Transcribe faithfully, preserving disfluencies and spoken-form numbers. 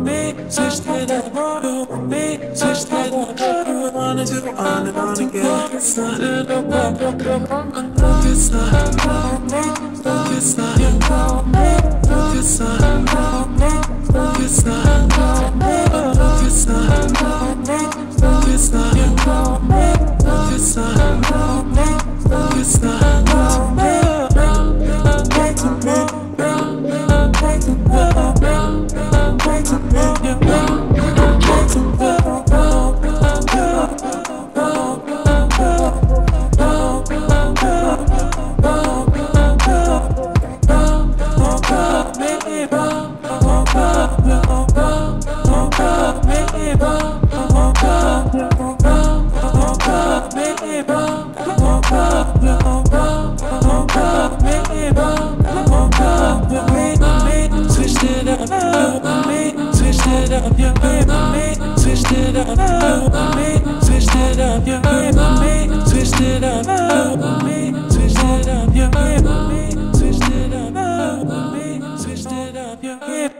me, switched it up, me, switched it up. Wanted to on and on again. It's not it up, up, up, up, up. It's not, it's not, it's not, it's not, it's not, it's not, it's not, it's not. Switched it up, switched it up, yeah, baby. Switched it up, switched it up, yeah, baby. Switched it up, switched it up, yeah, baby. Switched it up, switched it up, yeah, baby.